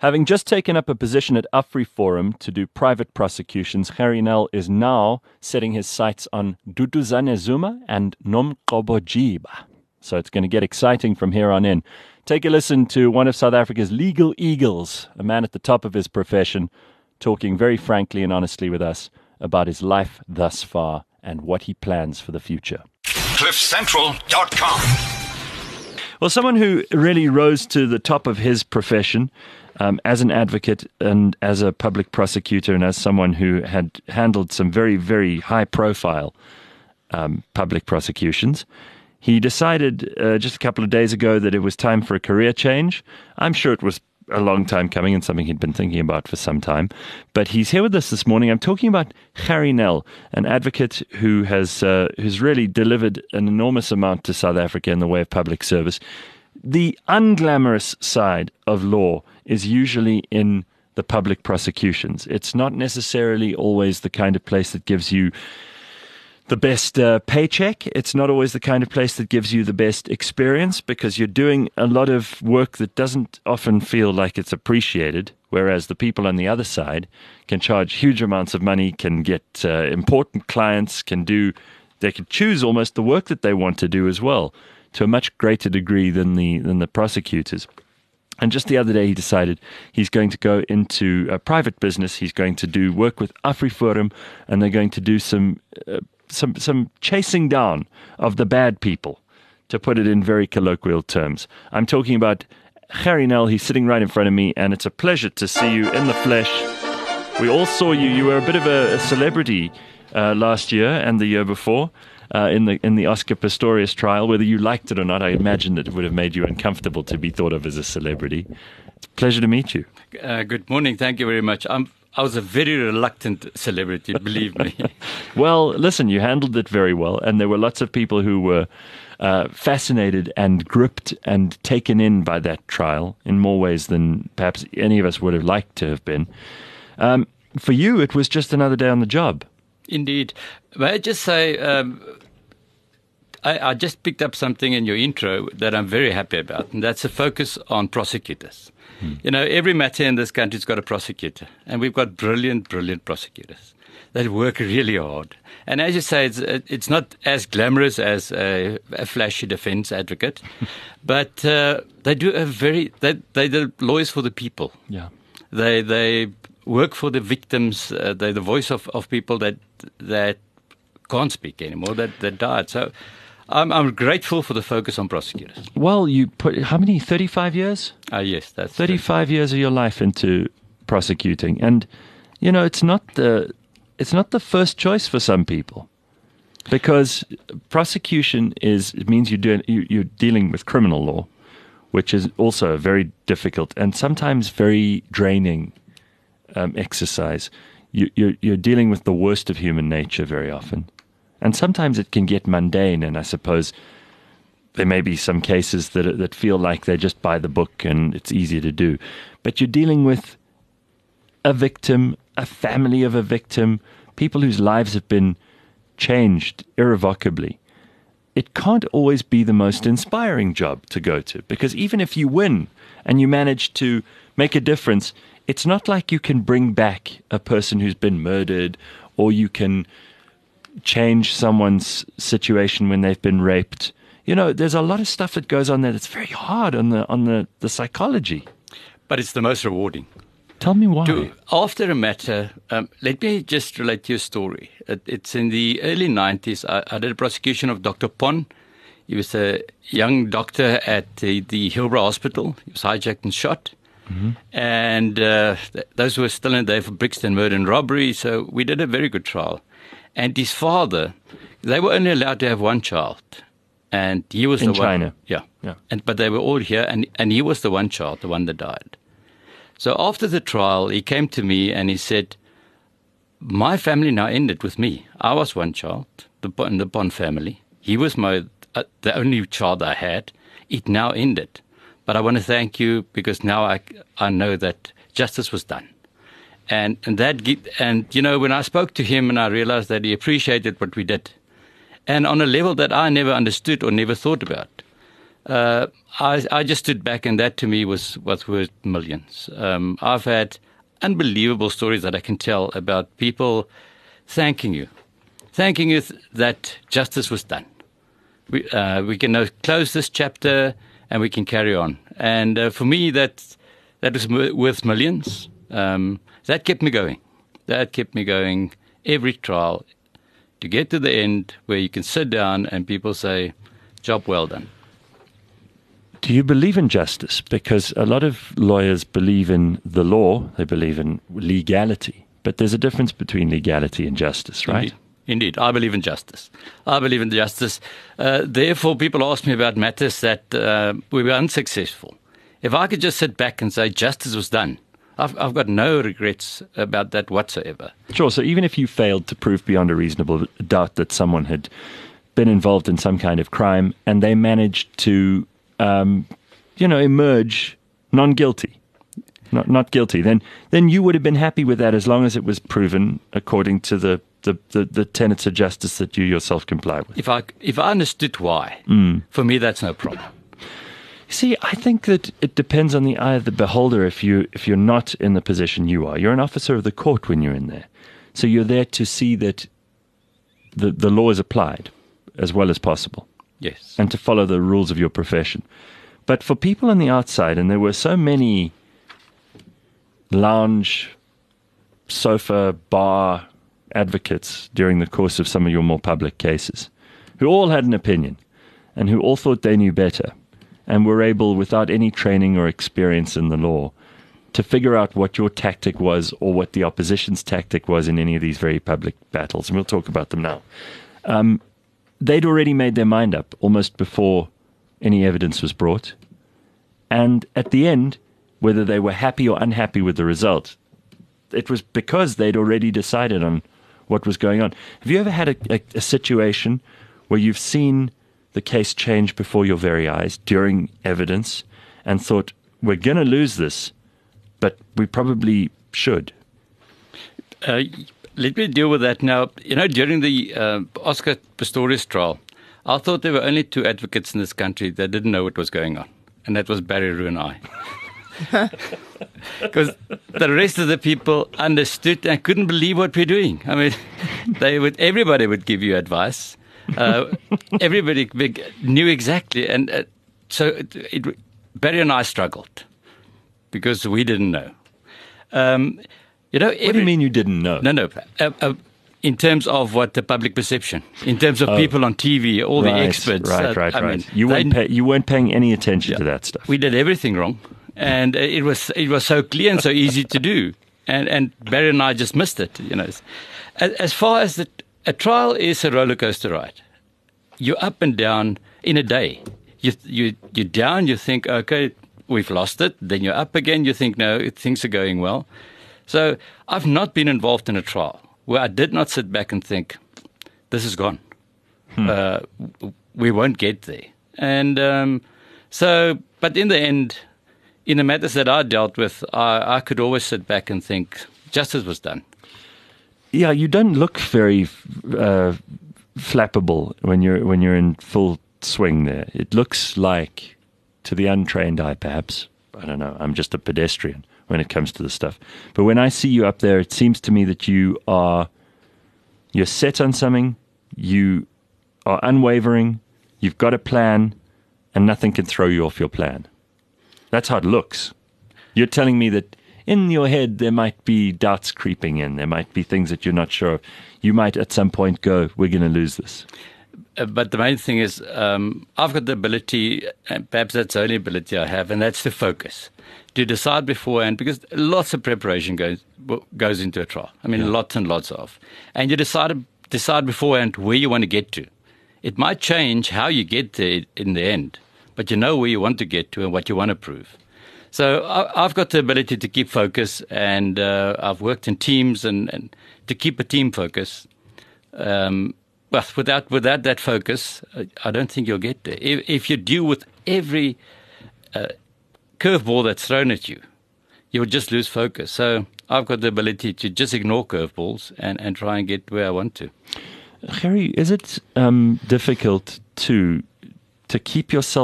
Having just taken up a position at AfriForum to do private prosecutions, Gerrie Nel is now setting his sights on Duduzane Zuma and Nomgcobo Jiba. So it's going to get exciting from here on in. Take a listen to one of South Africa's legal eagles, a man at the top of his profession, talking very frankly and honestly with us about his life thus far and what he plans for the future. CliffCentral.com. Well, someone who really rose to the top of his profession as an advocate and as a public prosecutor and as someone who had handled some very, very high-profile public prosecutions, he decided just a couple of days ago that it was time for a career change. I'm sure it was a long time coming and something he'd been thinking about for some time. But he's here with us this morning. I'm talking about Gerrie Nel, an advocate who has who's really delivered an enormous amount to South Africa in the way of public service. The unglamorous side of law is usually in the public prosecutions. It's not necessarily always the kind of place that gives you the best paycheck. It's not always the kind of place that gives you the best experience because you're doing a lot of work that doesn't often feel like it's appreciated, whereas the people on the other side can charge huge amounts of money, can get important clients, they can choose almost the work that they want to do as well to a much greater degree than the prosecutors. And just the other day, he decided he's going to go into a private business. He's going to do work with AfriForum, and they're going to do some chasing down of the bad people, to put it in very colloquial terms. I'm talking about Gerrie Nel. He's sitting right in front of me, and it's a pleasure to see you in the flesh. We all saw you. You were a bit of a celebrity last year and the year before in the Oscar Pistorius trial. Whether you liked it or not, I imagine that it would have made you uncomfortable to be thought of as a celebrity. It's a pleasure to meet you. Good morning. Thank you very much. I was a very reluctant celebrity, believe me. Well, listen, you handled it very well, and there were lots of people who were fascinated and gripped and taken in by that trial in more ways than perhaps any of us would have liked to have been. For you, it was just another day on the job. Indeed. May I just say, I just picked up something in your intro that I'm very happy about, and that's a focus on prosecutors. You know, every matter in this country's got a prosecutor, and we've got brilliant, brilliant prosecutors that work really hard. And as you say, it's not as glamorous as a flashy defense advocate, but they do they're the lawyers for the people. Yeah, they work for the victims. They're the voice of people that can't speak anymore, that died. So I'm grateful for the focus on prosecutors. Well, you put how many? 35 years? Yes, that's 35 years of your life into prosecuting, and you know it's not the first choice for some people, because prosecution means you're dealing with criminal law, which is also a very difficult and sometimes very draining exercise. You're dealing with the worst of human nature very often. And sometimes it can get mundane, and I suppose there may be some cases that feel like they're just by the book and it's easier to do. But you're dealing with a victim, a family of a victim, people whose lives have been changed irrevocably. It can't always be the most inspiring job to go to, because even if you win and you manage to make a difference, it's not like you can bring back a person who's been murdered, or you can change someone's situation when they've been raped. You know, there's a lot of stuff that goes on there that's very hard on the psychology. But it's the most rewarding. Tell me why. After a matter, let me just relate to your story. It's in the early 90s. I did a prosecution of Dr. Pon. He was a young doctor at the Hillbrow Hospital. He was hijacked and shot. Mm-hmm. And those were still in there for Brixton murder and robbery. So we did a very good trial. And his father, they were only allowed to have one child. And he was in the China. one. Yeah. But they were all here, and he was the one child, the one that died. So after the trial, he came to me and he said, my family now ended with me. I was one child, the Bond family. He was the only child I had. It now ended. But I want to thank you because now I know that justice was done. And you know, when I spoke to him and I realized that he appreciated what we did, and on a level that I never understood or never thought about, I just stood back, and that to me was worth millions. I've had unbelievable stories that I can tell about people thanking you that justice was done. We can now close this chapter and we can carry on. And for me, that was worth millions. That kept me going. That kept me going every trial to get to the end where you can sit down and people say, job well done. Do you believe in justice? Because a lot of lawyers believe in the law, they believe in legality, but there's a difference between legality and justice, right? Indeed. I believe in justice. Therefore, people ask me about matters that we were unsuccessful. If I could just sit back and say justice was done, I've got no regrets about that whatsoever. Sure. So even if you failed to prove beyond a reasonable doubt that someone had been involved in some kind of crime and they managed to, emerge non-guilty, not guilty, then you would have been happy with that as long as it was proven according to the tenets of justice that you yourself comply with. If I understood why, for me that's no problem. See, I think that it depends on the eye of the beholder. If you're not in the position you are, you're an officer of the court when you're in there, so you're there to see that the law is applied as well as possible. Yes, and to follow the rules of your profession. But for people on the outside, and there were so many lounge, sofa, bar advocates during the course of some of your more public cases, who all had an opinion and who all thought they knew better and were able, without any training or experience in the law, to figure out what your tactic was or what the opposition's tactic was in any of these very public battles. And we'll talk about them now. They'd already made their mind up almost before any evidence was brought. And at the end, whether they were happy or unhappy with the result, it was because they'd already decided on what was going on. Have you ever had a situation where you've seen the case change before your very eyes during evidence and thought, we're going to lose this, but we probably should? Let me deal with that now. During the Oscar Pistorius trial, I thought there were only two advocates in this country that didn't know what was going on, and that was Barry Roux and I. Because the rest of the people understood and couldn't believe what we're doing. I mean, everybody would give you advice. Everybody knew exactly, and so Barry and I struggled because we didn't know. What do you mean you didn't know? No. In terms of what the public perception, in terms of people on TV, all the experts. Right. I mean, you weren't paying any attention to that stuff. We did everything wrong, and it was so clear and so easy to do, and Barry and I just missed it. As far as a trial is a roller coaster ride. You're up and down in a day. You're down. You think, okay, we've lost it. Then you're up again. You think, no, things are going well. So I've not been involved in a trial where I did not sit back and think, this is gone. We won't get there. And but in the end, in the matters that I dealt with, I could always sit back and think, justice was done. Yeah, you don't look very flappable when you're in full swing there. It looks like, to the untrained eye perhaps, I don't know, I'm just a pedestrian when it comes to the stuff. But when I see you up there, it seems to me that you're set on something, you are unwavering, you've got a plan, and nothing can throw you off your plan. That's how it looks. You're telling me that in your head there might be doubts creeping in, there might be things that you're not sure of. You might at some point go, we're going to lose this. But the main thing is, I've got the ability, and perhaps that's the only ability I have, and that's to focus, to decide beforehand, because lots of preparation goes into a trial. I mean, lots and lots of. And you decide beforehand where you want to get to. It might change how you get there in the end, but you know where you want to get to and what you want to prove. So I've got the ability to keep focus, and I've worked in teams and to keep a team focus. But without that focus, I don't think you'll get there. If you deal with every curveball that's thrown at you, you'll just lose focus. So I've got the ability to just ignore curveballs and try and get where I want to. Gerrie, is it difficult to keep yourself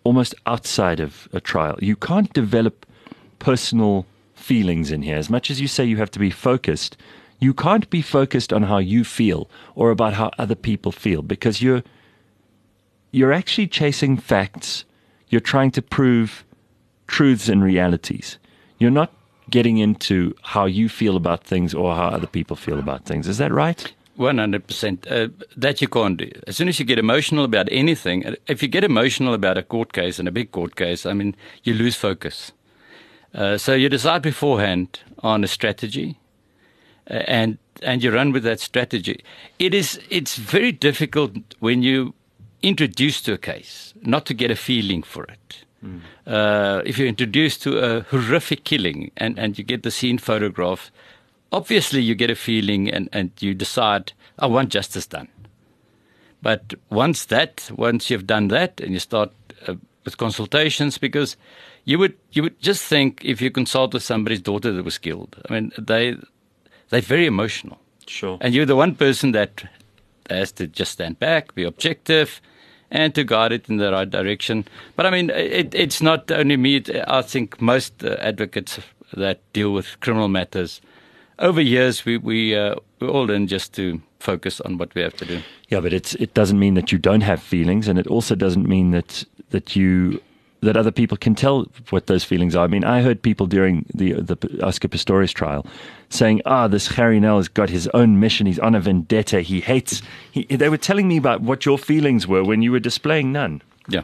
almost outside of a trial. You can't develop personal feelings in here. As much as you say you have to be focused, you can't be focused on how you feel or about how other people feel, because you're actually chasing facts. You're trying to prove truths and realities. You're not getting into how you feel about things or how other people feel about things. Is that right? 100%. That you can't do. As soon as you get emotional about anything, if you get emotional about a court case and a big court case, I mean, you lose focus. So you decide beforehand on a strategy, and you run with that strategy. It's very difficult when you introduced to a case not to get a feeling for it. If you're introduced to a horrific killing and you get the scene photograph, obviously you get a feeling and you decide, I want justice done. But once you've done that and you start with consultations, because you would just think, if you consult with somebody's daughter that was killed, I mean, they're very emotional. Sure. And you're the one person that has to just stand back, be objective, and to guide it in the right direction. But I mean, it's not only me. I think most advocates that deal with criminal matters, over years, we all learn just to focus on what we have to do. Yeah, but it doesn't mean that you don't have feelings, and it also doesn't mean that other people can tell what those feelings are. I mean, I heard people during the Oscar Pistorius trial saying, this Harry Nell has got his own mission. He's on a vendetta. He hates. They were telling me about what your feelings were when you were displaying none. Yeah.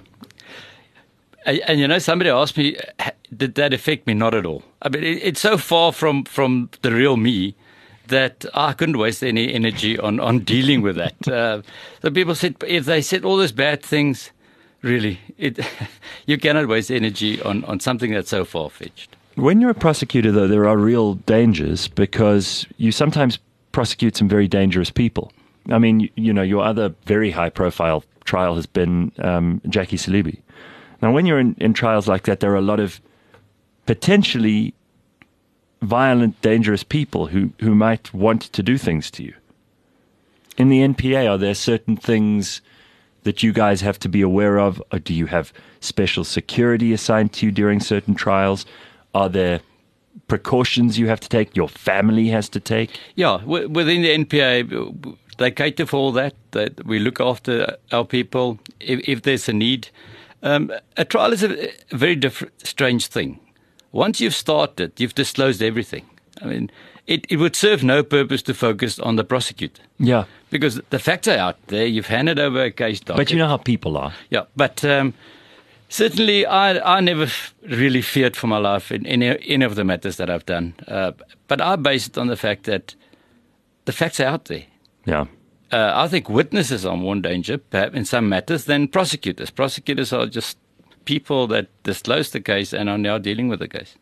And somebody asked me, did that affect me? Not at all. I mean, it's so far from the real me that I couldn't waste any energy on dealing with that. So people said, if they said all those bad things, really, you cannot waste energy on something that's so far-fetched. When you're a prosecutor, though, there are real dangers, because you sometimes prosecute some very dangerous people. I mean, your other very high-profile trial has been Jackie Selebi. Now, when you're in trials like that, there are a lot of potentially violent, dangerous people who might want to do things to you. In the NPA, are there certain things that you guys have to be aware of? Or do you have special security assigned to you during certain trials? Are there precautions you have to take, your family has to take? Yeah, within the NPA, they cater for all that we look after our people if there's a need. A trial is a very strange thing. Once you've started, you've disclosed everything. I mean, it would serve no purpose to focus on the prosecutor. Yeah. Because the facts are out there. You've handed over a case docket. But you know how people are. Yeah, but certainly I never really feared for my life in any of the matters that I've done. But I base it on the fact that the facts are out there. Yeah. I think witnesses are more in danger, perhaps in some matters, than prosecutors. Prosecutors are just people that disclose the case and are now dealing with the case.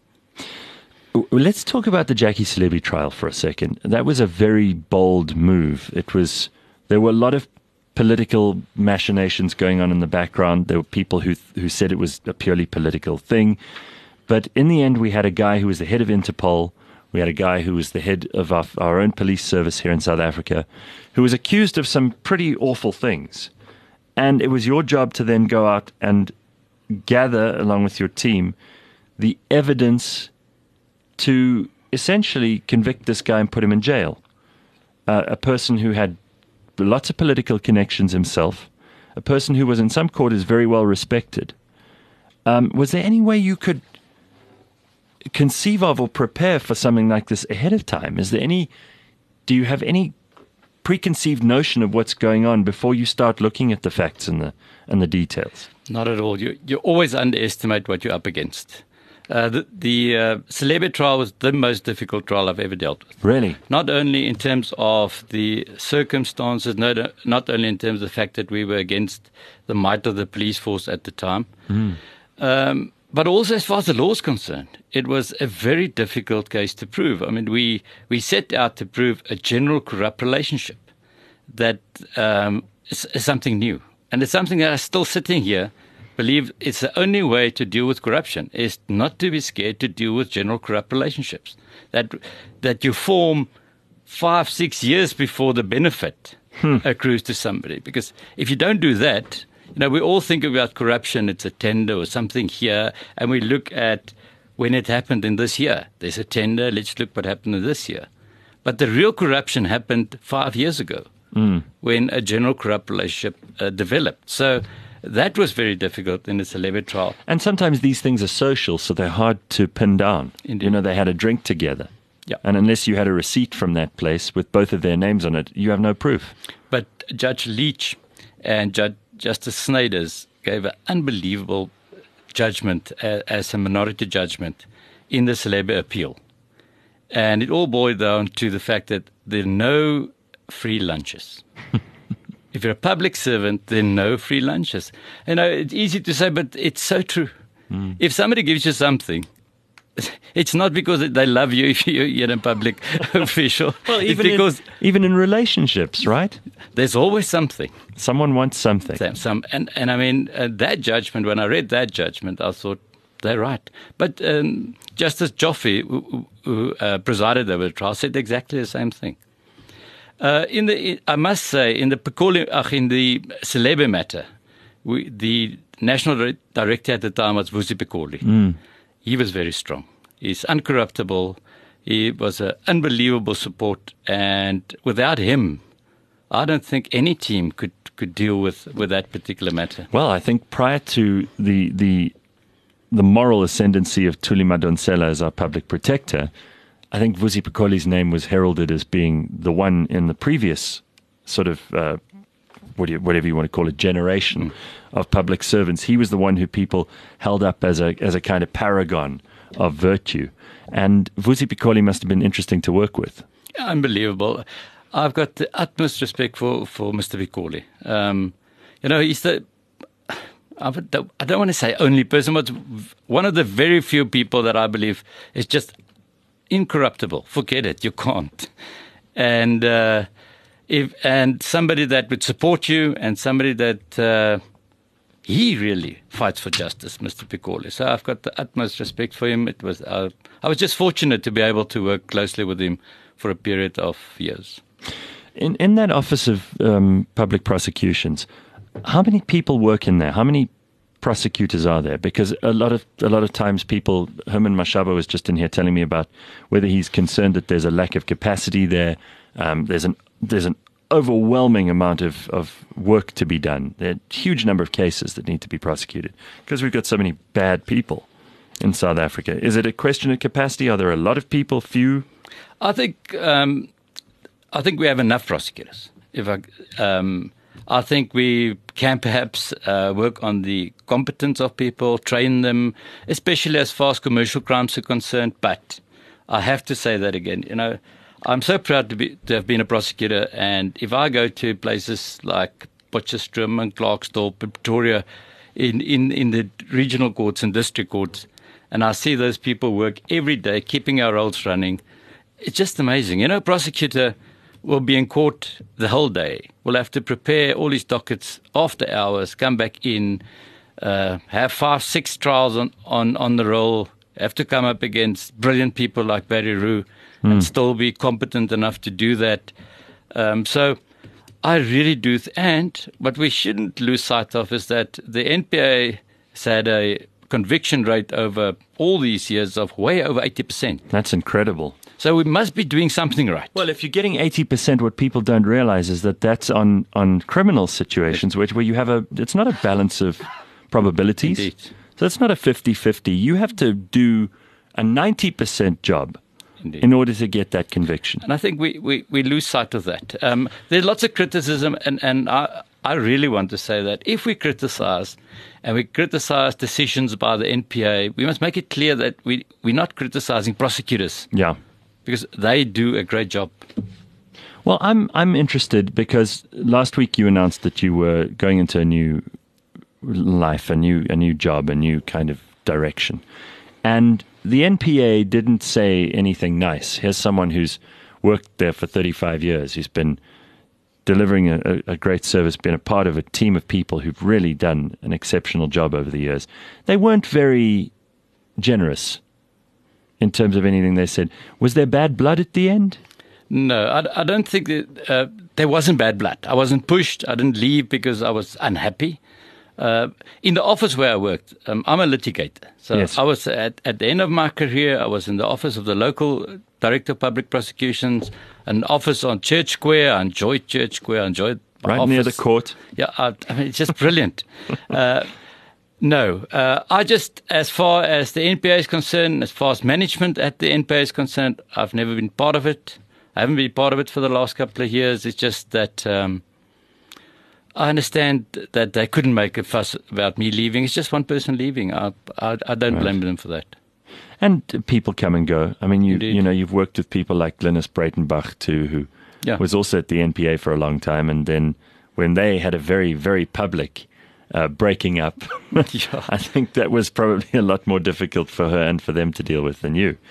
Let's talk about the Jackie Selebi trial for a second. That was a very bold move. There were a lot of political machinations going on in the background. There were people who said it was a purely political thing. But in the end, we had a guy who was the head of Interpol. We had a guy who was the head of our own police service here in South Africa, who was accused of some pretty awful things. And it was your job to then go out and gather, along with your team, the evidence to essentially convict this guy and put him in jail. A person who had lots of political connections himself, a person who was in some quarters very well respected. Was there any way you could conceive of or prepare for something like this ahead of time? Do you have any preconceived notion of what's going on before you start looking at the facts and the details? Not at all. You always underestimate what you're up against. The Selebi trial was the most difficult trial I've ever dealt with. Really? Not only in terms of the circumstances, not only in terms of the fact that we were against the might of the police force at the time, but also as far as the law is concerned. It was a very difficult case to prove. I mean, we set out to prove a general corrupt relationship that is something new. And it's something that I'm still sitting here, believe it's the only way to deal with corruption is not to be scared to deal with general corrupt relationships that you form 5-6 years before the benefit accrues to somebody. Because if you don't do that, we all think about corruption. It's a tender or something here, and we look at when it happened in this year. There's a tender. Let's look what happened in this year. But the real corruption happened 5 years ago when a general corrupt relationship developed. So that was very difficult in the Celebe trial. And sometimes these things are social, so they're hard to pin down. Indeed. They had a drink together. Yeah. And unless you had a receipt from that place with both of their names on it, you have no proof. But Judge Leach and Justice Snyders gave an unbelievable judgment as a minority judgment in the Celebe appeal. And it all boiled down to the fact that there are no free lunches. If you're a public servant, there are no free lunches. It's easy to say, but it's so true. If somebody gives you something, it's not because they love you if you're a public official. Well, it's even in relationships, right? There's always something. Someone wants something. That judgment, when I read that judgment, I thought, they're right. But Justice Joffe, who presided over the trial, said exactly the same thing. I must say, in the Celebe matter, the national director at the time was Vusi Pikoli. He was very strong. He's uncorruptible. He was an unbelievable support. And without him, I don't think any team could deal with that particular matter. Well, I think prior to the moral ascendancy of Thuli Madonsela as our public protector, I think Vusi Pikoli's name was heralded as being the one in the previous sort of whatever you want to call it, generation of public servants. He was the one who people held up as a kind of paragon of virtue. And Vusi Pikoli must have been interesting to work with. Unbelievable. I've got the utmost respect for Mr. Pikoli. He's the, I don't want to say only person, but one of the very few people that I believe is just incorruptible. Forget it. You can't. And somebody that would support you, and somebody that he really fights for justice, Mr. Pikoli. So I've got the utmost respect for him. I was just fortunate to be able to work closely with him for a period of years. In that Office of Public Prosecutions, how many people work in there? How many prosecutors are there? Because a lot of times people, Herman Mashaba was just in here telling me about whether he's concerned that there's a lack of capacity there. There's an overwhelming amount of work to be done. There are a huge number of cases that need to be prosecuted because we've got so many bad people in South Africa. Is it a question of capacity? Are there a lot of people, few? I think we have enough prosecutors. I think we can perhaps work on the competence of people, train them, especially as far as commercial crimes are concerned. But I have to say that again, I'm so proud to have been a prosecutor, and if I go to places like Potchefstroom and Klerksdorp, Pretoria, in the regional courts and district courts, and I see those people work every day, keeping our roads running, it's just amazing. A prosecutor will be in court the whole day, will have to prepare all his dockets after hours, come back in, have 5-6 trials on the roll, have to come up against brilliant people like Barry Roux, and still be competent enough to do that. So I really do. And what we shouldn't lose sight of is that the NPA has had a conviction rate over all these years of way over 80%. That's incredible. So we must be doing something right. Well, if you're getting 80%, what people don't realize is that that's on criminal situations where you have it's not a balance of probabilities. Indeed. So it's not a 50-50. You have to do a 90% job. Indeed. In order to get that conviction. And I think we lose sight of that. There's lots of criticism, and I really want to say that if we criticize, and we criticize decisions by the NPA, we must make it clear that we're not criticizing prosecutors. Yeah. Because they do a great job. Well, I'm interested because last week you announced that you were going into a new life, a new job, a new kind of direction. And the NPA didn't say anything nice. Here's someone who's worked there for 35 years, who's been delivering a great service, been a part of a team of people who've really done an exceptional job over the years. They weren't very generous in terms of anything they said. Was there bad blood at the end? No, I don't think that there wasn't bad blood. I wasn't pushed. I didn't leave because I was unhappy. In the office where I worked, I'm a litigator. So Yes. I was at the end of my career, I was in the office of the local director of public prosecutions, an office on Church Square. I enjoyed Church Square. I enjoyed my Right near the office. court. Yeah, I mean, it's just brilliant. I just, as far as the NPA is concerned, as far as management at the NPA is concerned, I've never been part of it. I haven't been part of it for the last couple of years. It's just that I understand that they couldn't make a fuss about me leaving. It's just one person leaving. I don't blame them for that. And people come and go. I mean, Indeed. you've worked with people like Glynis Breitenbach too, who Yeah. was also at the NPA for a long time. And then when they had a very, very public breaking up, Yeah. I think that was probably a lot more difficult for her and for them to deal with than you.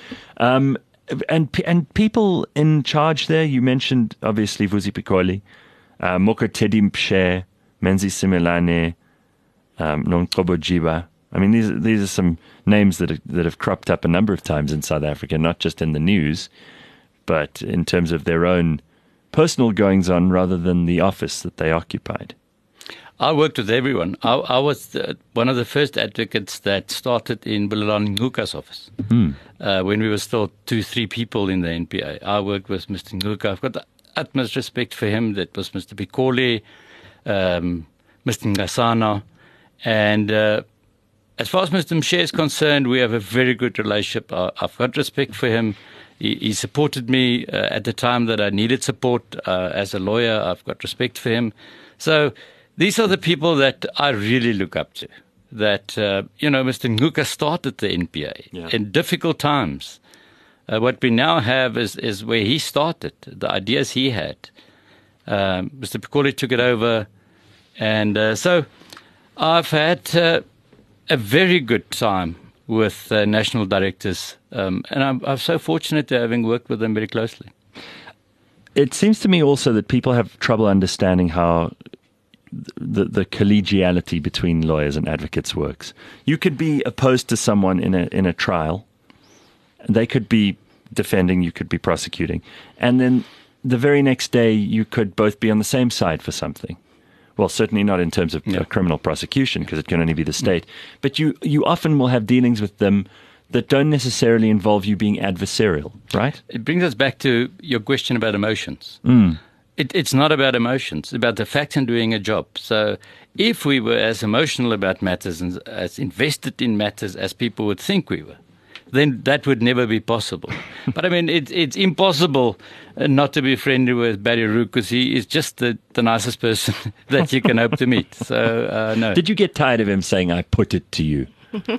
And people in charge there, you mentioned obviously Vusi Pikoli, Mokotedi Mpshe, Menzi Simelane, Nonkobo Jiba. I mean, these are some names that have cropped up a number of times in South Africa, not just in the news, but in terms of their own personal goings-on rather than the office that they occupied. I worked with everyone. I was one of the first advocates that started in Bulelani Nguka's office when we were still 2-3 people in the NPA. I worked with Mr. Nguka. I've got the utmost respect for him. That was Mr. Pikoli, Mr. Ngasana. And as far as Mr. Mshe is concerned, we have a very good relationship. I've got respect for him. He supported me at the time that I needed support as a lawyer. I've got respect for him. So these are the people that I really look up to. That, Mr. Nguka started the NPA in difficult times. What we now have is where he started, the ideas he had. Mr. Pikoli took it over. And so I've had a very good time with national directors. And I'm so fortunate to having worked with them very closely. It seems to me also that people have trouble understanding how the collegiality between lawyers and advocates works. You could be opposed to someone in a trial. They could be defending, you could be prosecuting. And then the very next day, you could both be on the same side for something. Well, certainly not in terms of criminal prosecution, because it can only be the state. But you often will have dealings with them that don't necessarily involve you being adversarial, right? It brings us back to your question about emotions. It's not about emotions. It's about the fact and doing a job. So if we were as emotional about matters and as invested in matters as people would think we were, then that would never be possible. But I mean, it's impossible not to be friendly with Barry Roux, because he is just the nicest person that you can hope to meet. So, no. Did you get tired of him saying, "I put it to you"?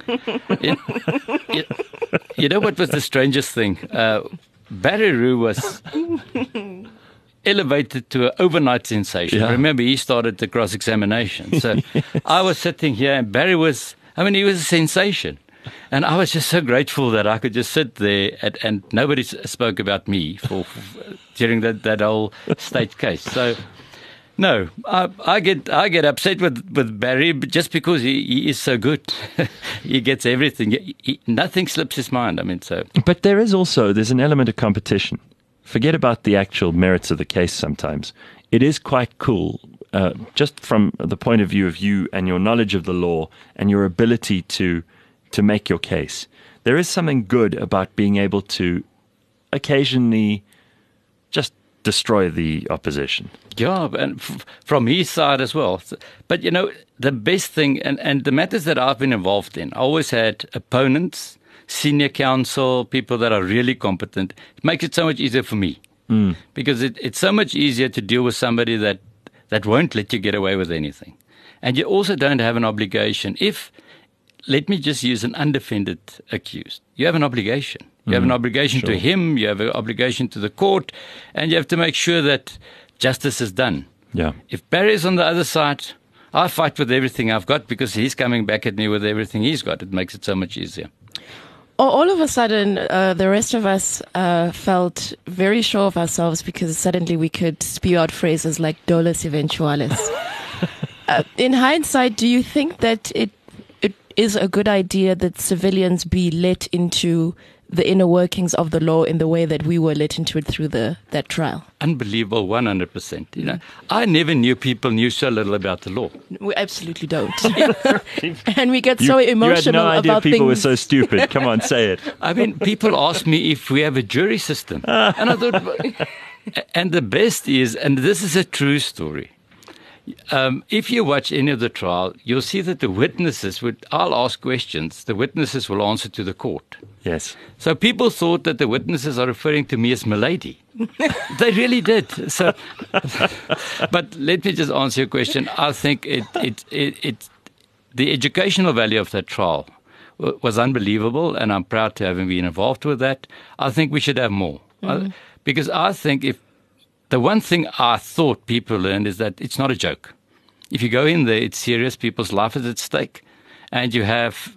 You know what was the strangest thing? Barry Roux was elevated to an overnight sensation. Yeah. Remember, he started the cross-examination. So I was sitting here, and Barry was, he was a sensation. And I was just so grateful that I could just sit there and nobody spoke about me for during that whole state case. So, no, I get upset with Barry just because he is so good. He gets everything. Nothing slips his mind. But there's an element of competition. Forget about the actual merits of the case sometimes. It is quite cool, just from the point of view of you and your knowledge of the law and your ability to make your case. There is something good about being able to occasionally just destroy the opposition. Yeah, and from his side as well. But, the best thing, and the matters that I've been involved in, I always had opponents, senior counsel, people that are really competent. It makes it so much easier for me. Because it's so much easier to deal with somebody that won't let you get away with anything. And you also don't have an obligation. Let me just use an undefended accused. You have an obligation. You have an obligation to him, you have an obligation to the court, and you have to make sure that justice is done. Yeah. If Barry's on the other side, I fight with everything I've got because he's coming back at me with everything he's got. It makes it so much easier. All of a sudden, the rest of us felt very sure of ourselves because suddenly we could spew out phrases like dolus eventualis. In hindsight, do you think that it is a good idea that civilians be let into the inner workings of the law in the way that we were let into it through that trial. Unbelievable, 100%. You know, I never knew people knew so little about the law. We absolutely don't. And we get so emotional you had no idea about people were things. so stupid. Come on, say it. I mean, people ask me if we have a jury system. And I thought, and the best is, and this is a true story. If you watch any of the trial, you'll see that the witnesses I'll ask questions, the witnesses will answer to the court. Yes. So people thought that the witnesses are referring to me as Milady. They really did. So, but let me just answer your question. I think the educational value of that trial was unbelievable, and I'm proud to have been involved with that. I think we should have more. Because I think the one thing I thought people learned is that it's not a joke. If you go in there, it's serious. People's life is at stake. And you have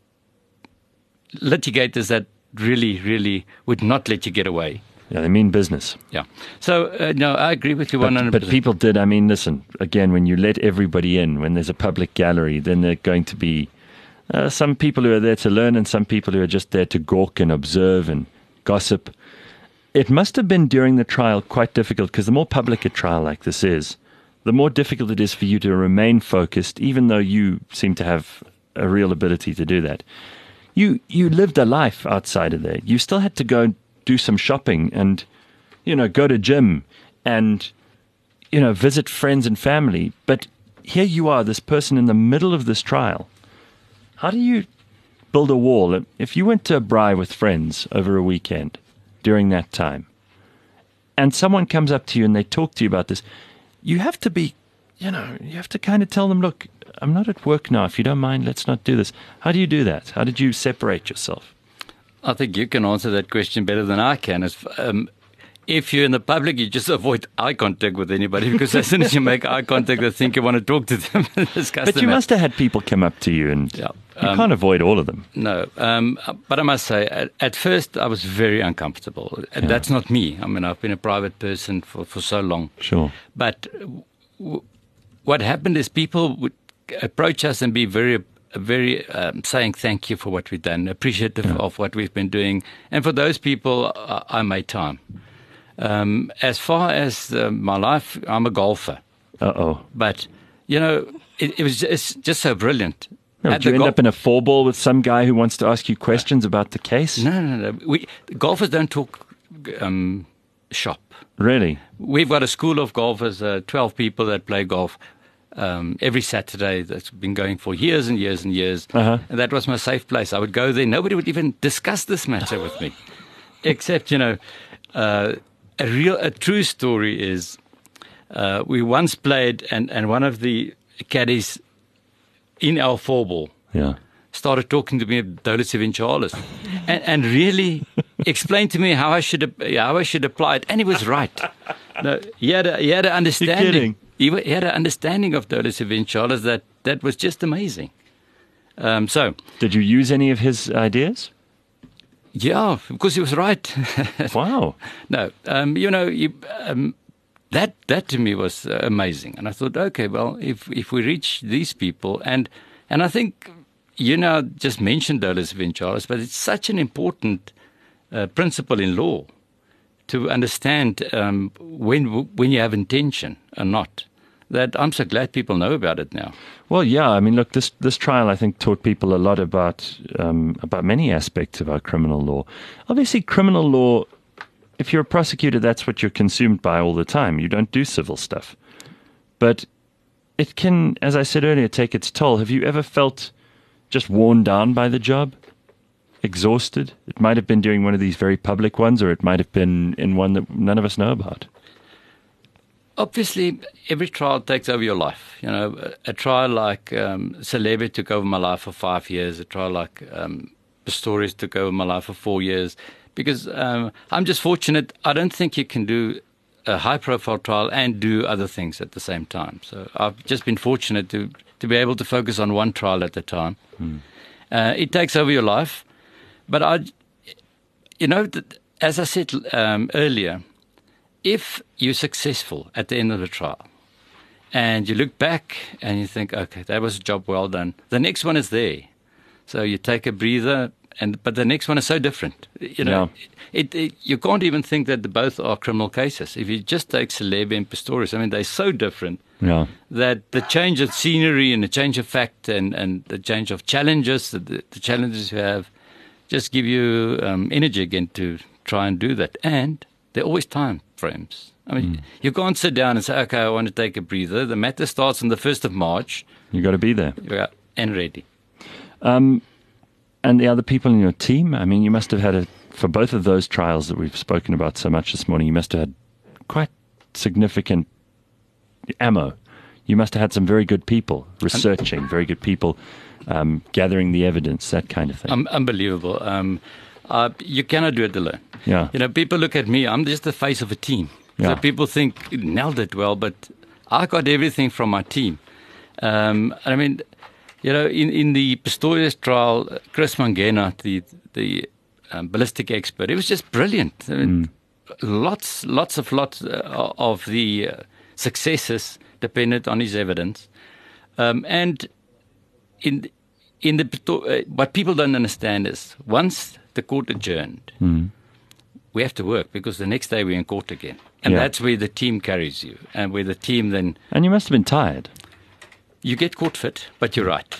litigators that really, really would not let you get away. Yeah, they mean business. Yeah. So, no, I agree with you 100%. But people did. I mean, listen, again, when you let everybody in, when there's a public gallery, then there are going to be some people who are there to learn and some people who are just there to gawk and observe and gossip. It must have been during the trial quite difficult, because the more public a trial like this is, the more difficult it is for you to remain focused, even though you seem to have a real ability to do that. You lived a life outside of there. You still had to go and do some shopping and, go to gym and, visit friends and family. But here you are, this person in the middle of this trial. How do you build a wall? If you went to a braai with friends over a weekend during that time, and someone comes up to you and they talk to you about this, you have to be, you have to kind of tell them, look, I'm not at work now. If you don't mind, let's not do this. How do you do that? How did you separate yourself? I think you can answer that question better than I can. If you're in the public, you just avoid eye contact with anybody, because as soon as you make eye contact, they think you want to talk to them and discuss But them. you must have had people come up to you, and you can't avoid all of them. No, but I must say, at first I was very uncomfortable. That's not me. I mean, I've been a private person for so long. Sure. But what happened is people would approach us and be very saying thank you for what we've done, appreciative of what we've been doing. And for those people, I made time. As far as my life, I'm a golfer. But, it's just so brilliant. No, did you end up in a 4-ball with some guy who wants to ask you questions about the case? No. Golfers don't talk shop. Really? We've got a school of golfers, 12 people that play golf every Saturday. That's been going for years and years and years. And that was my safe place. I would go there. Nobody would even discuss this matter with me. Except, a true story is we once played, and one of the caddies in our 4-ball started talking to me about Dolus Eventualis and really explained to me how I should apply it, and he was right. No, he had an understanding. He had an understanding of Dolus Eventualis that was just amazing. So, did you use any of his ideas? Yeah, because he was right. Wow. No, that to me was amazing, and I thought, okay, well, if we reach these people, and I think just mentioned Dolus Eventualis, but it's such an important principle in law to understand when you have intention or not. That I'm so glad people know about it now. Well, yeah. I mean, look, this trial, I think, taught people a lot about many aspects of our criminal law. Obviously, criminal law, if you're a prosecutor, that's what you're consumed by all the time. You don't do civil stuff. But it can, as I said earlier, take its toll. Have you ever felt just worn down by the job? Exhausted? It might have been during one of these very public ones, or it might have been in one that none of us know about. Obviously, every trial takes over your life. A trial like Celebe took over my life for 5 years. A trial like Pistorius took over my life for 4 years. Because I'm just fortunate. I don't think you can do a high-profile trial and do other things at the same time. So I've just been fortunate to be able to focus on one trial at a time. It takes over your life. But as I said earlier, if you're successful at the end of the trial and you look back and you think, okay, that was a job well done, the next one is there. So you take a breather but the next one is so different. You know, you can't even think that both are criminal cases. If you just take Celebi and Pistorius, I mean, they're so different that the change of scenery and the change of fact and the change of challenges, the challenges you have, just give you energy again to try and do that. And there are always time frames. I mean, you can't sit down and say, okay, I want to take a breather. The matter starts on the 1st of March. You got to be there. Yeah, and ready. And the other people in your team, I mean, you must have had for both of those trials that we've spoken about so much this morning, you must have had quite significant ammo. You must have had some very good people researching, very good people gathering the evidence, that kind of thing. Unbelievable. You cannot do it alone. Yeah. You know, people look at me, I'm just the face of a team. Yeah. So people think, nailed it well, but I got everything from my team. I mean, you know, in the Pistorius trial, Chris Mangena, the ballistic expert, it was just brilliant. I mean, lots of the successes depended on his evidence. And what people don't understand is once the court adjourned, we have to work because the next day we're in court again. And that's where the team carries you and where the team then... And you must have been tired. You get court fit, but you're right.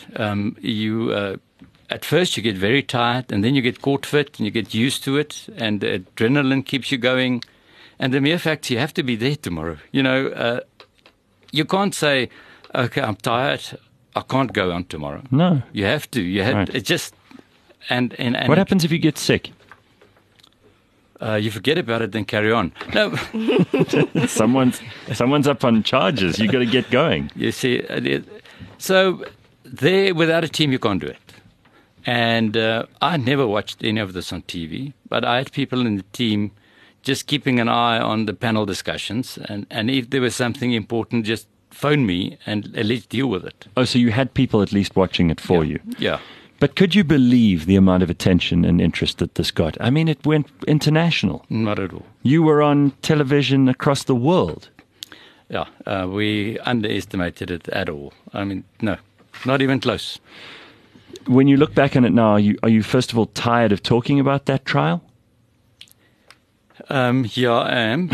At first you get very tired and then you get court fit and you get used to it and the adrenaline keeps you going. And the mere fact you have to be there tomorrow. You know, you can't say, okay, I'm tired, I can't go on tomorrow. No. You have to. It's just... And what happens if you get sick? You forget about it, then carry on. No, someone's up on charges. You got to get going. You see, so there, without a team, you can't do it. And I never watched any of this on TV, but I had people in the team just keeping an eye on the panel discussions, and if there was something important, just phone me and at least deal with it. Oh, so you had people at least watching it for you. Yeah. But could you believe the amount of attention and interest that this got? I mean, it went international. Not at all. You were on television across the world. Yeah, we underestimated it at all. I mean, no, not even close. When you look back on it now, are you first of all tired of talking about that trial? Yeah, I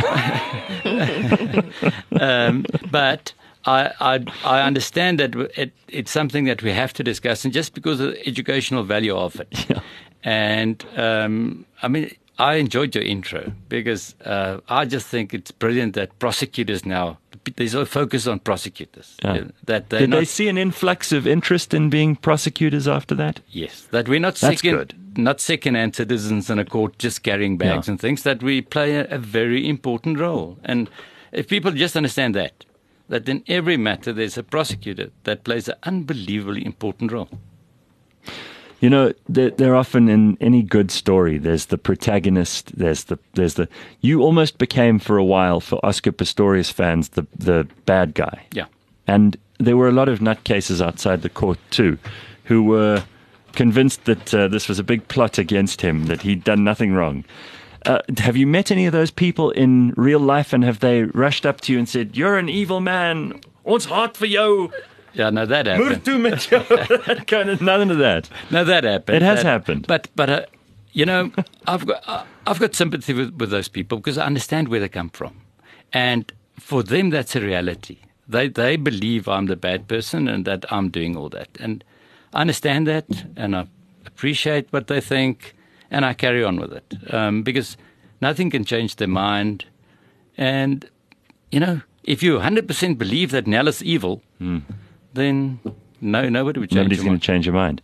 am. But I understand that it's something that we have to discuss, and just because of the educational value of it. Yeah. And I mean, I enjoyed your intro because I just think it's brilliant that prosecutors now, there's a focus on prosecutors. Yeah. That Did they see an influx of interest in being prosecutors after that? Yes, that we're not second-hand citizens in a court just carrying bags and things, that we play a very important role. And if people just understand that in every matter there's a prosecutor that plays an unbelievably important role. You know, they're often in any good story, there's the protagonist, there's the you almost became for a while, for Oscar Pistorius fans, the bad guy. Yeah. And there were a lot of nutcases outside the court too, who were convinced that this was a big plot against him, that he'd done nothing wrong. Have you met any of those people in real life, and have they rushed up to you and said, "You're an evil man, ons hard for you"? Yeah, no, that happened. None of that. No, that happened. It has happened. But you know, I've got sympathy with those people because I understand where they come from, and for them that's a reality. They believe I'm the bad person and that I'm doing all that, and I understand that, and I appreciate what they think, and I carry on with it because nothing can change their mind, and you know, if you 100% believe that Nell is evil. Then nobody would change. Nobody's going to change your mind.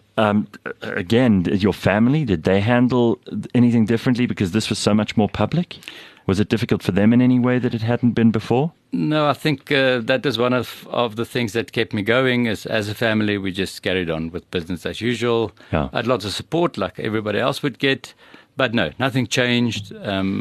Again, your family, did they handle anything differently because this was so much more public? Was it difficult for them in any way that it hadn't been before? No, I think that is one of the things that kept me going. As a family, we just carried on with business as usual. Yeah. I had lots of support like everybody else would get. But no, nothing changed.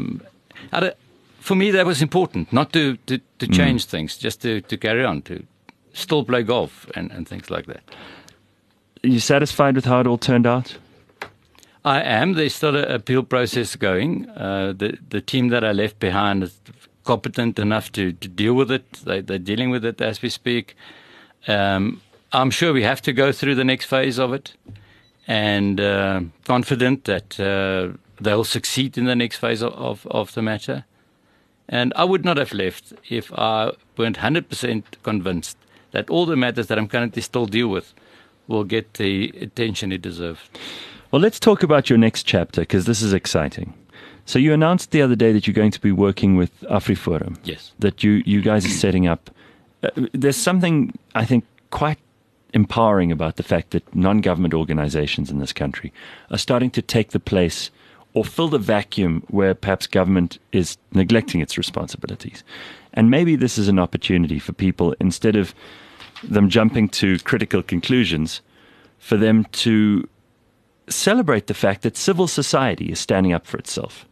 For me, that was important, not to change things, just to carry on, to still play golf and things like that. Are you satisfied with how it all turned out? I am. There's still an appeal process going. The team that I left behind is competent enough to deal with it. They're dealing with it as we speak. I'm sure we have to go through the next phase of it. and confident that they'll succeed in the next phase of the matter. And I would not have left if I weren't 100% convinced that all the matters that I'm currently still deal with will get the attention it deserves. Well, let's talk about your next chapter, because this is exciting. So you announced the other day that you're going to be working with AfriForum. Yes. That you guys are setting up. There's something, I think, quite empowering about the fact that non-government organizations in this country are starting to take the place or fill the vacuum where perhaps government is neglecting its responsibilities. And maybe this is an opportunity for people, instead of them jumping to critical conclusions, for them to celebrate the fact that civil society is standing up for itself.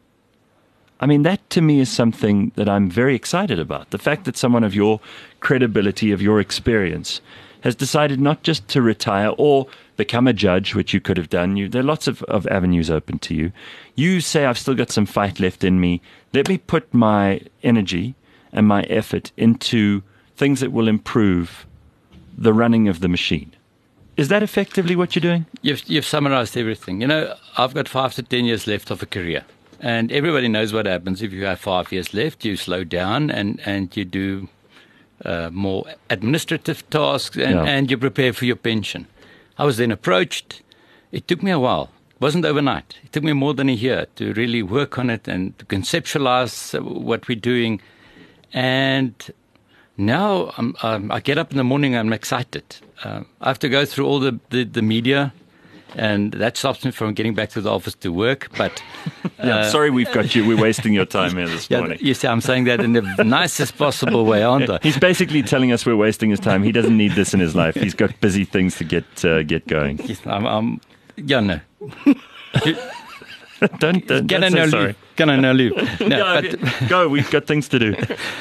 I mean, that to me is something that I'm very excited about. The fact that someone of your credibility, of your experience, has decided not just to retire or become a judge, which you could have done. There are lots of avenues open to you. You say, I've still got some fight left in me. Let me put my energy and my effort into things that will improve the running of the machine. Is that effectively what you're doing? You've summarized everything. You know, I've got 5 to 10 years left of a career. And everybody knows what happens if you have 5 years left. You slow down and you do more administrative tasks and you prepare for your pension. I was then approached. It took me a while. It wasn't overnight. It took me more than a year to really work on it and to conceptualize what we're doing. And now I get up in the morning, I'm excited. I have to go through all the media, and that stops me from getting back to the office to work. But sorry we've got you. We're wasting your time here this morning. You see, I'm saying that in the nicest possible way, aren't I? He's basically telling us we're wasting his time. He doesn't need this in his life. He's got busy things to get going. Yes, no. Don't sorry. Can I now leave? No, go. We've got things to do.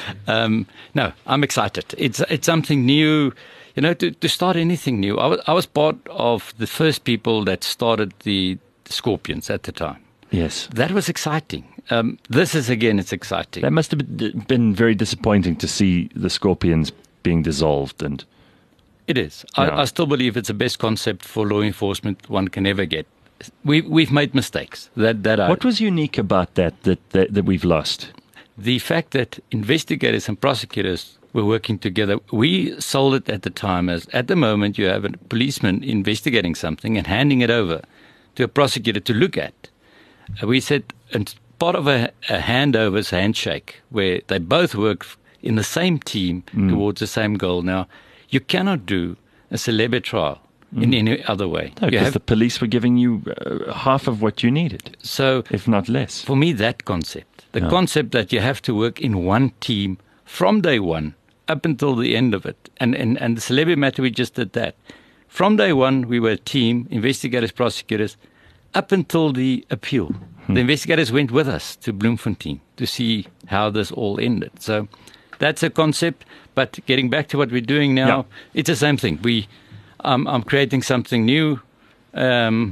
No, I'm excited. It's something new. You know, to start anything new. I was part of the first people that started the Scorpions at the time. Yes. That was exciting. This is, again, it's exciting. That must have been very disappointing to see the Scorpions being dissolved. And it is. I still believe it's the best concept for law enforcement one can ever get. We've made mistakes. What was unique about that we've lost? The fact that investigators and prosecutors were working together. We sold it at the time as, at the moment, you have a policeman investigating something and handing it over to a prosecutor to look at. We said, and part of a handover is a handshake, where they both work in the same team towards the same goal. Now, you cannot do a celeb trial in any other way. No, because the police were giving you half of what you needed, so if not less. For me, that concept, the concept that you have to work in one team from day one up until the end of it, and the celebrity matter, we just did that. From day one, we were a team, investigators, prosecutors, up until the appeal. The investigators went with us to Bloemfontein to see how this all ended. So that's a concept, but getting back to what we're doing now, it's the same thing. I'm creating something new, and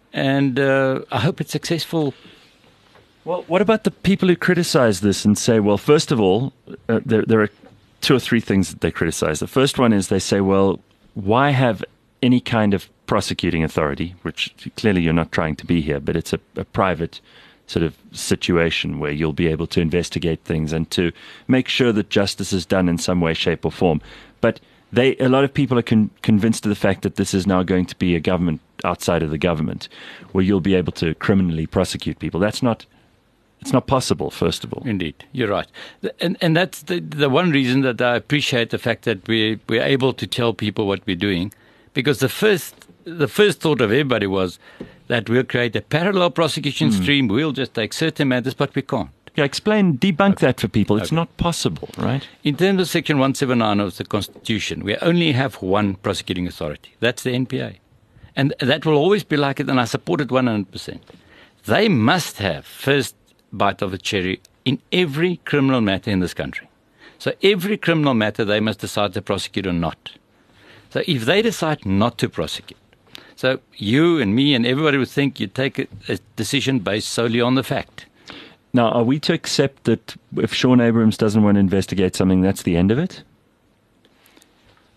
I hope it's successful. Well, what about the people who criticize this and say, well, first of all, there are 2 or 3 things that they criticize. The first one is they say, well, why have any kind of prosecuting authority, which clearly you're not trying to be here, but it's a private sort of situation where you'll be able to investigate things and to make sure that justice is done in some way, shape or form. But a lot of people are convinced of the fact that this is now going to be a government outside of the government, where you'll be able to criminally prosecute people. It's not possible, first of all. Indeed, you're right. And that's the one reason that I appreciate the fact that we're able to tell people what we're doing, because the first thought of everybody was that we'll create a parallel prosecution stream, we'll just take certain matters, but we can't. Yeah, debunk that for people. It's not possible, right? In terms of Section 179 of the Constitution, we only have one prosecuting authority. That's the NPA. And that will always be like it, and I support it 100%. They must have first bite of the cherry in every criminal matter in this country. So every criminal matter, they must decide to prosecute or not. So if they decide not to prosecute, so you and me and everybody would think you take a decision based solely on the fact. Now, are we to accept that if Shaun Abrahams doesn't want to investigate something, that's the end of it?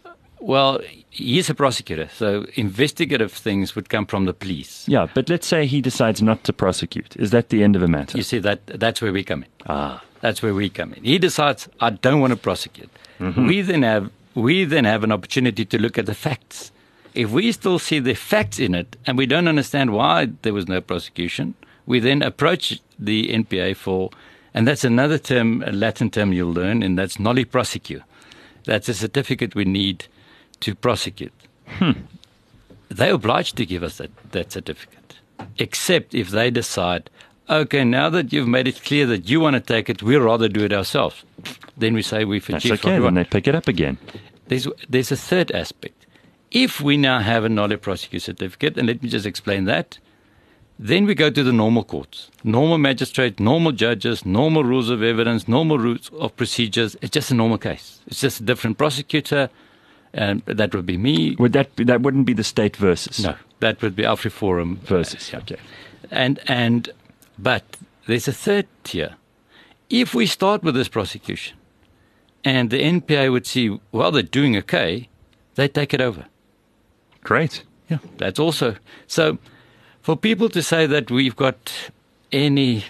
Well, he's a prosecutor, so investigative things would come from the police. Yeah, but let's say he decides not to prosecute. Is that the end of a matter? You see, that's where we come in. Ah, That's where we come in. He decides, I don't want to prosecute. We then have an opportunity to look at the facts. If we still see the facts in it and we don't understand why there was no prosecution, we then approach the NPA for, and that's another term, a Latin term you'll learn, and that's noli prosequi. That's a certificate we need to prosecute. They're obliged to give us that certificate, except if they decide, okay, now that you've made it clear that you want to take it, we'd rather do it ourselves. Then we say we've that's achieved okay. what we Then want. they pick it up again. There's a third aspect. If we now have a noli prosequi certificate, and let me just explain that, then we go to the normal courts, normal magistrate, normal judges, normal rules of evidence, normal rules of procedures. It's just a normal case. It's just a different prosecutor, and that would be me. Would that wouldn't be the state versus? No, that would be AfriForum Versus, Yeah. okay. But there's a third tier. If we start with this prosecution, and the NPA would see, well, they're doing okay, they take it over. Great. Yeah, that's also so. For people to say that we've got any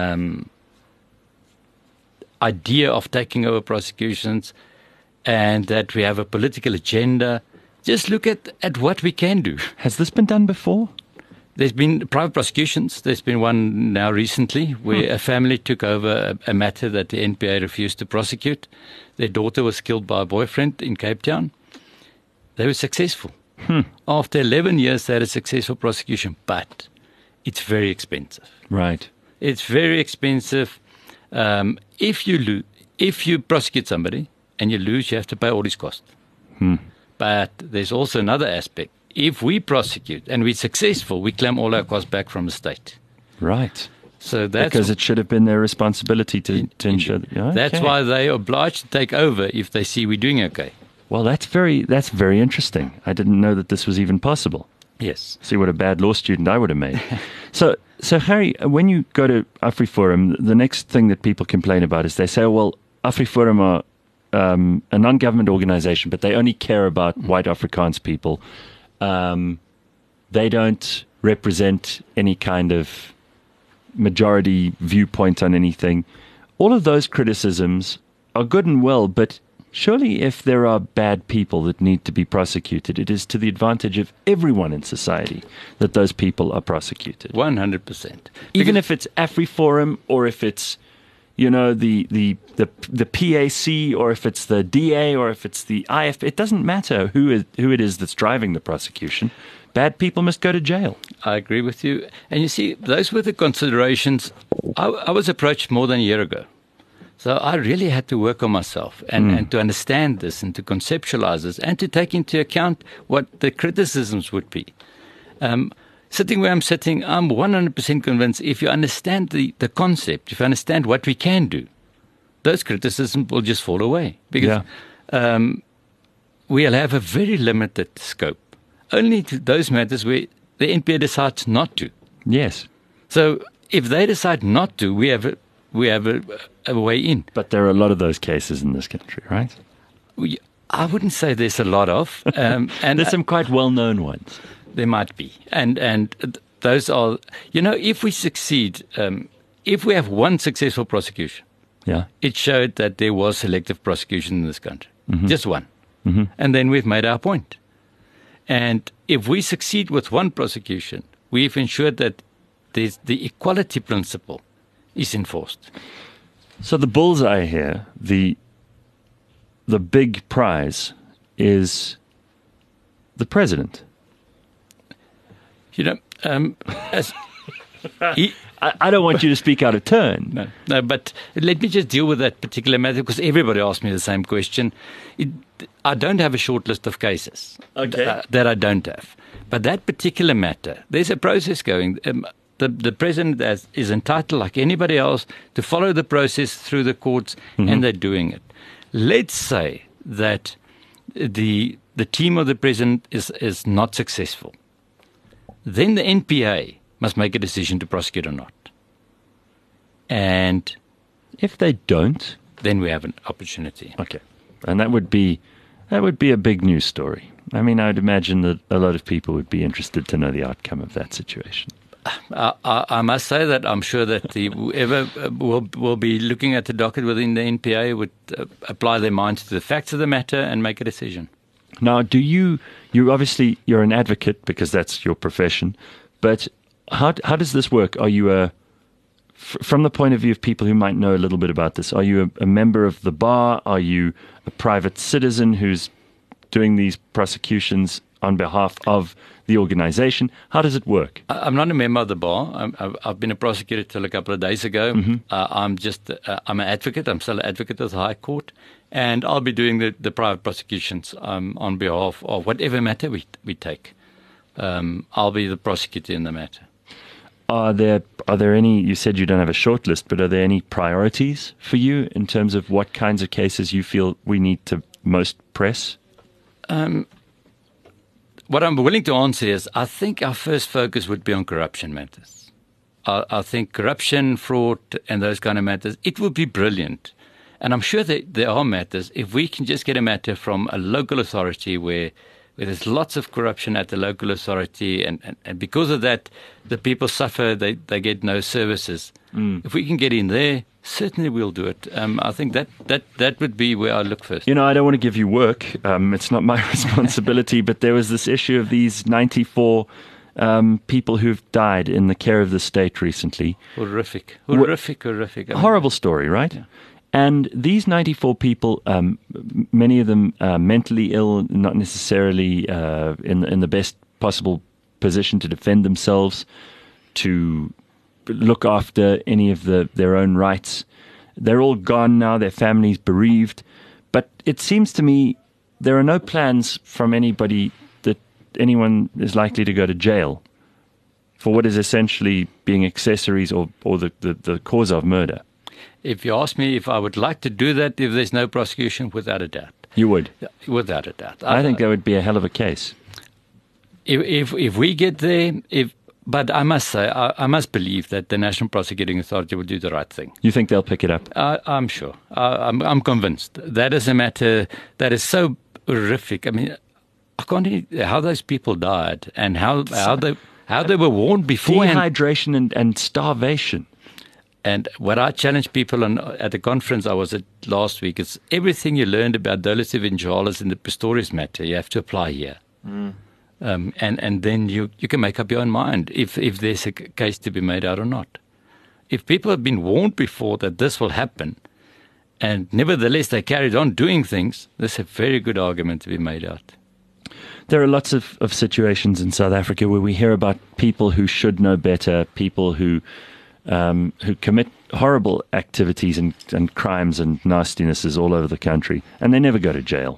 idea of taking over prosecutions and that we have a political agenda, just look at what we can do. Has this been done before? There's been private prosecutions. There's been one now recently where a family took over a matter that the NPA refused to prosecute. Their daughter was killed by a boyfriend in Cape Town. They were successful. After 11 years, they had a successful prosecution, but it's very expensive. Right. It's very expensive. If you prosecute somebody and you lose, you have to pay all his costs. But there's also another aspect. If we prosecute and we're successful, we claim all our costs back from the state. Right. So that's Because it should have been their responsibility to ensure that. Yeah, That's okay. why they're obliged to take over if they see we're doing okay. Well, that's very interesting. I didn't know that this was even possible. Yes. See what a bad law student I would have made. So Harry, when you go to AfriForum, the next thing that people complain about is they say, well, AfriForum are a non-government organization, but they only care about white Afrikaans people. They don't represent any kind of majority viewpoint on anything. All of those criticisms are good and well, but surely if there are bad people that need to be prosecuted, it is to the advantage of everyone in society that those people are prosecuted. 100%. Even if it's AfriForum or if it's, you know, the PAC or if it's the DA or if it's the IF, it doesn't matter who it is that's driving the prosecution. Bad people must go to jail. I agree with you. And you see, those were the considerations. I was approached more than a year ago. So I really had to work on myself and to understand this and to conceptualize this and to take into account what the criticisms would be. Sitting where I'm sitting, I'm 100% convinced if you understand the concept, if you understand what we can do, those criticisms will just fall away. Because we'll have a very limited scope. Only to those matters where the NPA decides not to. Yes. So if they decide not to, we have a way in. But there are a lot of those cases in this country, right? I wouldn't say there's a lot of. And there's some quite well-known ones. There might be. And those are, you know, if we succeed, if we have one successful prosecution, it showed that there was selective prosecution in this country. Just one. And then we've made our point. And if we succeed with one prosecution, we've ensured that the equality principle is enforced. So the bullseye here, the big prize is the president. You know, I don't want you to speak out of turn. No, but let me just deal with that particular matter because everybody asked me the same question. I don't have a short list of cases that I don't have. But that particular matter, there's a process going. The president is entitled, like anybody else, to follow the process through the courts, and they're doing it. Let's say that the team of the president is not successful. Then the NPA must make a decision to prosecute or not. And if they don't, then we have an opportunity. Okay. And that would be That would be a big news story. I mean, I would imagine that a lot of people would be interested to know the outcome of that situation. I must say that I'm sure that whoever will be looking at the docket within the NPA would apply their minds to the facts of the matter and make a decision. Now, you obviously, you're an advocate because that's your profession, but how does this work? Are you from the point of view of people who might know a little bit about this, are you a member of the bar? Are you a private citizen who's doing these prosecutions on behalf of the organization? How does it work? I'm not a member of the bar. I've been a prosecutor till a couple of days ago. Mm-hmm. I'm an advocate. I'm still an advocate of the High Court. And I'll be doing the private prosecutions on behalf of whatever matter we take. I'll be the prosecutor in the matter. Are there any, you said you don't have a short list, but are there any priorities for you in terms of what kinds of cases you feel we need to most press? What I'm willing to answer is I think our first focus would be on corruption matters. I think corruption, fraud, and those kind of matters, it would be brilliant. And I'm sure that there are matters, if we can just get a matter from a local authority where there's lots of corruption at the local authority, and because of that, the people suffer, they get no services. If we can get in there, certainly we'll do it. I think that would be where I look first. You know, I don't want to give you work. It's not my responsibility, but there was this issue of these 94 people who've died in the care of the state recently. Horrific. Horrible story, right? Yeah. And these 94 people, many of them mentally ill, not necessarily in the best possible position to defend themselves, to look after any of their own rights. They're all gone now, their families bereaved. But it seems to me there are no plans from anybody that anyone is likely to go to jail for what is essentially being accessories or the cause of murder. If you ask me if I would like to do that if there's no prosecution, without a doubt. You would? Without a doubt. I think that would be a hell of a case. If we get there, but I must say, I must believe that the National Prosecuting Authority will do the right thing. You think they'll pick it up? I'm sure. I'm convinced. That is a matter that is so horrific. I mean, I can't even, how those people died and how they were warned beforehand. Dehydration and starvation. And what I challenge people at the conference I was at last week is everything you learned about Dolus Eventualis in the Pistorius matter, you have to apply here. And then you can make up your own mind if there's a case to be made out or not. If people have been warned before that this will happen, and nevertheless they carried on doing things, there's a very good argument to be made out. There are lots of situations in South Africa where we hear about people who should know better, people who commit horrible activities and crimes and nastinesses all over the country, and they never go to jail.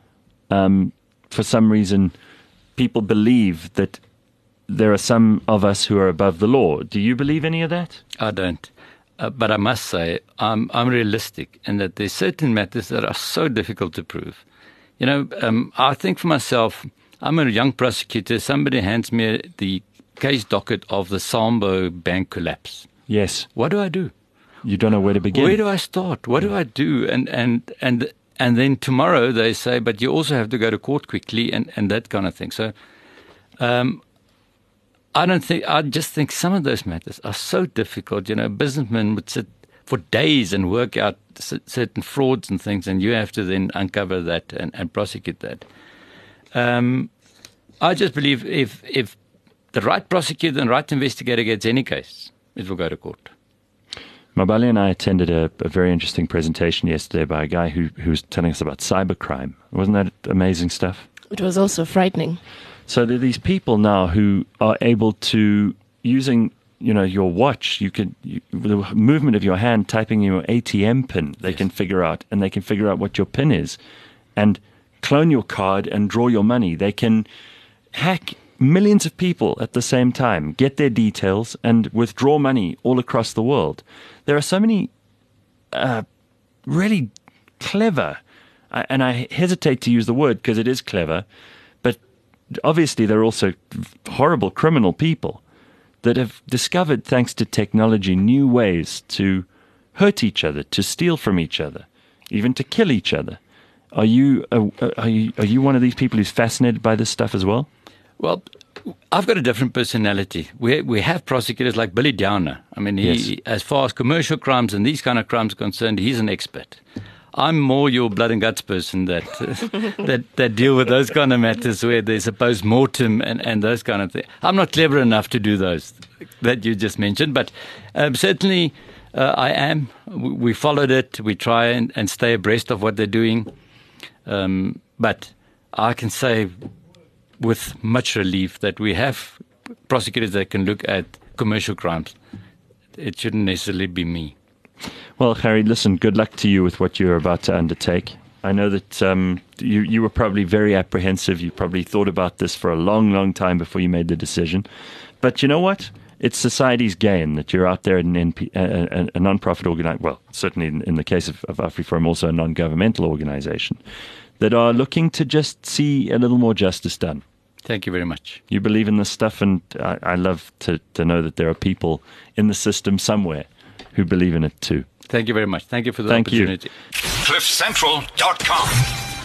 For some reason, people believe that there are some of us who are above the law. Do you believe any of that? I don't. But I must say, I'm realistic in that there's certain matters that are so difficult to prove. You know, I think for myself, I'm a young prosecutor. Somebody hands me the case docket of the Sambo bank collapse. Yes. What do I do? You don't know where to begin. Where do I start? What do I do? And then tomorrow they say, but you also have to go to court quickly and that kind of thing. So I just think some of those matters are so difficult. You know, a businessman would sit for days and work out certain frauds and things, and you have to then uncover that and prosecute that. I just believe if the right prosecutor and right investigator gets any case, it will go to court. Mabali and I attended a very interesting presentation yesterday by a guy who was telling us about cybercrime. Wasn't that amazing stuff? It was also frightening. So there are these people now who are able to, using your watch, with the movement of your hand, typing your ATM pin, they can figure out, and they can figure out what your pin is, and clone your card and draw your money. They can hack millions of people at the same time, get their details, and withdraw money all across the world. There are so many really clever, and I hesitate to use the word because it is clever, but obviously they're also horrible criminal people that have discovered, thanks to technology, new ways to hurt each other, to steal from each other, even to kill each other. Are you one of these people who's fascinated by this stuff as well? Well, I've got a different personality. We have prosecutors like Billy Downer. I mean, he, as far as commercial crimes and these kind of crimes are concerned, he's an expert. I'm more your blood and guts person that that deal with those kind of matters where there's a post-mortem and those kind of things. I'm not clever enough to do those that you just mentioned, but certainly I am. We followed it. We try and stay abreast of what they're doing. But I can say with much relief that we have prosecutors that can look at commercial crimes. It shouldn't necessarily be me. Well, Harry, listen, good luck to you with what you're about to undertake. I know that you were probably very apprehensive. You probably thought about this for a long, long time before you made the decision. But you know what? It's society's gain that you're out there in a non-profit organization, well, certainly in the case of AfriForum, also a non-governmental organization, that are looking to just see a little more justice done. Thank you very much. You believe in this stuff, and I love to know that there are people in the system somewhere who believe in it too. Thank you very much. Thank you for the opportunity. CliffCentral.com